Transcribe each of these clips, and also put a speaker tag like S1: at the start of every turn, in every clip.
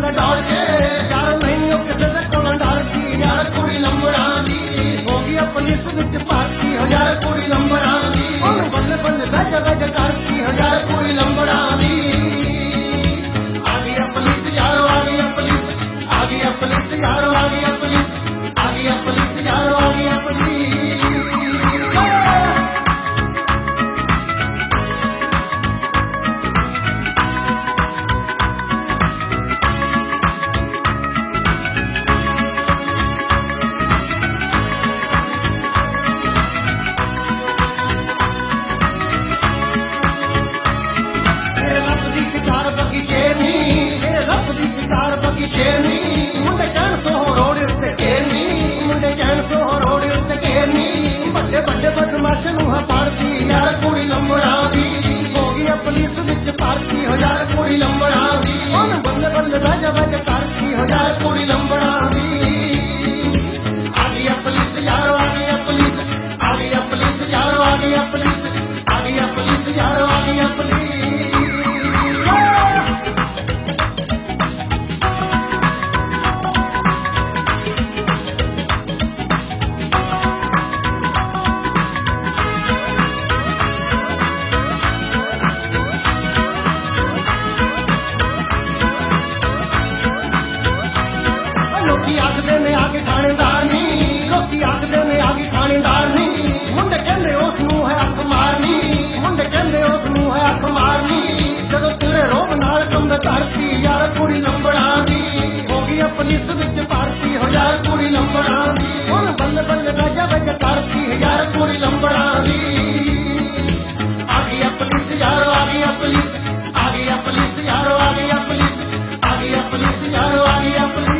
S1: ਜਾਂਦਾ ਡੋਲ ਕੇ ਯਾਰ ਨਹੀਂ ਉਹ ਕਿਸੇ ਦੇ ਕੋਲੋਂ ਡਰਦੀ ਯਾਰ ਕੁੜੀ ਲੰਬੜਾਂ ਦੀ ਹੋ ਗਈ ਆ ਪੁਲਿਸ ਵਿੱਚ ਭਰਤੀ ਹੋ ਯਾਰ ਕੁੜੀ ਲੰਬੜਾਂ ਦੀ ਉਹਨੂੰ ਬੱਲੇ ਬੱਲੇ ਬੈਜ ਬੈਜ ਕਰਦੀ ਹੋ ਯਾਰ ਕੁੜੀ ਲੰਬੜਾਂ ਦੀ ਆ ਗਈ ਆ ਪੁਲਿਸ ਯਾਰ ਆ ਗਈ ਆ ਪੁਲਿਸ ਆ ਗਈ ਆ ਪੁਲਿਸ ਯਾਰ ਆ ਗਈ ਆ ਪੁਲਿਸ ਆ ਗਈ ਆ ਪੁਲਿਸ ਯਾਰ ਆ ਗਈ ਆ ਪੁਲਿਸ ਮੁੰਡੇ ਕਹਿਣ ਸੋ ਰੋਡ ਉੱਤੇ ਘੇਰਨੀ ਮੁੰਡੇ ਕਹਿਣ ਸੋ ਰੋਡ ਉੱਤੇ ਘੇਰਨੀ ਵੱਡੇ ਵੱਡੇ ਬਦਮਾਸ਼ ਨੂੰ ਪਾੜਦੀ ਯਾਰ ਕੁੜੀ ਲੰਬੜਾਂ ਦੀ ਹੋ ਗਈ ਆ ਪੁਲਿਸ ਵਿੱਚ ਭਰਤੀ ਹੋ ਯਾਰ ਕੁੜੀ ਲੰਬੜਾਂ ਦੀ ਉਹਨੂੰ ਬੱਲੇ ਬੱਲੇ ਬੈਜ ਬੈਜ ਕਰਦੀ ਹੋ ਯਾਰ ਕੁੜੀ ਲੰਬੜਾਂ ਦੀ ਆ ਗਈ ਆ ਪੁਲਿਸ ਯਾਰ ਆ ਗਈ ਆ ਪੁਲਿਸ ਆ ਗਈ ਆ ਪੁਲਿਸ ਯਾਰ ਆ ਗਈ ਆ ਪੁਲਿਸ ਆ ਗਈ ਆ ਪੁਲਿਸ ਯਾਰ ਆ ਗਈ ਆ ਪੁਲਿਸ ਲੋਕੀ ਆਖਦੇ ਨੇ ਆ ਕੇ ਥਾਣੇਦਾਰ ਨੀ ਲੋਕੀ ਆਖਦੇ ਨੇ ਆ ਕੇ ਥਾਣੇਦਾਰ ਨੀ ਮੁੰਡੇ ਕਹਿੰਦੇ ਉਸ ਨੂੰ ਹੈ ਅੱਖ ਮਾਰਨੀ ਮੁੰਡੇ ਕਹਿੰਦੇ ਉਸ ਨੂੰ ਹੈ ਅੱਖ ਮਾਰਨੀ ਜਦੋਂ ਤੇਰੇ ਰੋਬ ਨਾਲ ਕੰਧ ਧਰਤੀ ਯਾਰ ਕੁੜੀ ਲੰਬੜਾਂ ਦੀ ਹੋ ਗਈ ਆ ਪੁਲਿਸ ਵਿੱਚ ਭਰਤੀ ਹੋ ਯਾਰ ਕੁੜੀ ਲੰਬੜਾਂ ਦੀ ਹੁਣ ਬੱਲੇ ਬੱਲੇ ਬੈਜ ਬੈਜ ਕਰਦੀ ਯਾਰ ਕੁੜੀ ਲੰਬੜਾਂ ਦੀ ਆ ਗਈ ਆ ਪੁਲਿਸ ਯਾਰ ਆ ਗਈ ਆ ਪੁਲਿਸ ਆ ਗਈ ਆ ਪੁਲਿਸ ਯਾਰ ਆ ਗਈ ਆ ਪੁਲਿਸ ਆ ਗਈ ਆ ਪੁਲਿਸ ਯਾਰ ਆ ਗਈ ਆ ਪੁਲਿਸ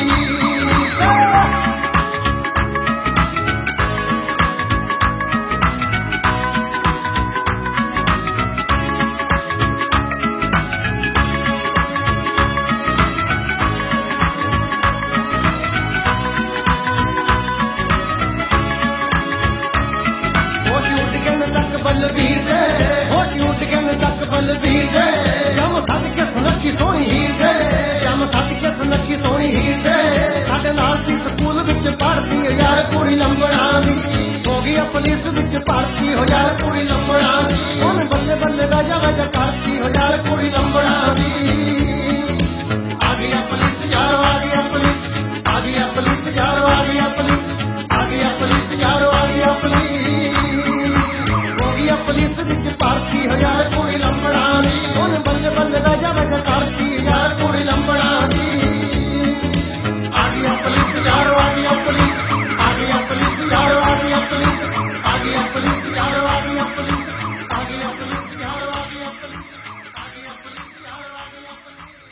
S1: ਬਲਵੀਰ ਦੇ ਹੋਸ਼ ਉੱਡ ਕੇ ਤੱਕ ਬਲਵੀਰ ਦੇ ਜਮ ਸੱਦ ਕੇ ਸੁਨੱਖੀ ਸੋਹਣੀ ਹੀਰ ਦੇ ਜਮ ਸੱਦ ਕੇ ਸੁਨੱਖੀ ਸੋਹਣੀ ਹੀਰ ਦੇ ਸਾਡੇ ਨਾਲ ਸੀ ਸਕੂਲ ਵਿੱਚ ਪੜ੍ਹਦੀ ਯਾਰ ਕੁੜੀ ਲੰਬੜਾਂ ਦੀ ਹੋ ਗਈ ਆ ਪੁਲਿਸ ਵਿੱਚ ਭਰਤੀ ਹੋ ਯਾਰ ਕੁੜੀ ਲੰਬੜਾਂ ਦੀ ਉਹਨੇ ਬੱਲੇ ਬੱਲੇ ਵਜਾ ਵਜਾ ਕਰਦੀ ਹੋ ਯਾਰ ਕੁੜੀ ਲੰਬੜਾਂ ਦੀ ਆ ਗਈ ਆ ਪੁਲਿਸ ਯਾਰ ਆ ਗਈ ਆ ਪੁਲਿਸ ਆ ਗਈ ਆ ਪੁਲਿਸ ਯਾਰ ਆ ਗਈ ਆ ਪੁਲਿਸ ਆ ਗਈ ਆ ਪੁਲਿਸ ਯਾਰ ਆ ਗਈ ਆ ਪੁਲਿਸ ਪੁਲਿਸ ਵਿੱਚ ਭਰਤੀ ਹੋ ਯਾਰ ਕੁੜੀ ਲੰਬੜਾਂ ਦੀ ਉਹਨੇ ਬੱਲੇ ਬੱਲੇ ਵਜਾ ਵਜਾ ਕਰਦੀ ਯਾਰ ਕੁੜੀ ਲੰਬੜਾਂ ਦੀ ਆ ਗਈ ਆ ਪੁਲਿਸ ਯਾਰ ਆ ਗਈ ਆ ਪੁਲਿਸ ਆ ਗਈ ਆ ਪੁਲਿਸ ਯਾਰ ਆ ਗਈ ਆ ਪੁਲਿਸ ਆ ਗਈ ਆ ਪੁਲਿਸ ਯਾਰ ਆ ਗਈ ਆ ਪੁਲਿਸ ਆ ਗਈ ਆ ਪੁਲਿਸ ਯਾਰ ਆ ਗਈ ਆ ਪੁਲਿਸ ਆ ਗਈ ਆ ਪੁਲਿਸ ਯਾਰ ਆ ਗਈ ਆ ਪੁਲਿਸ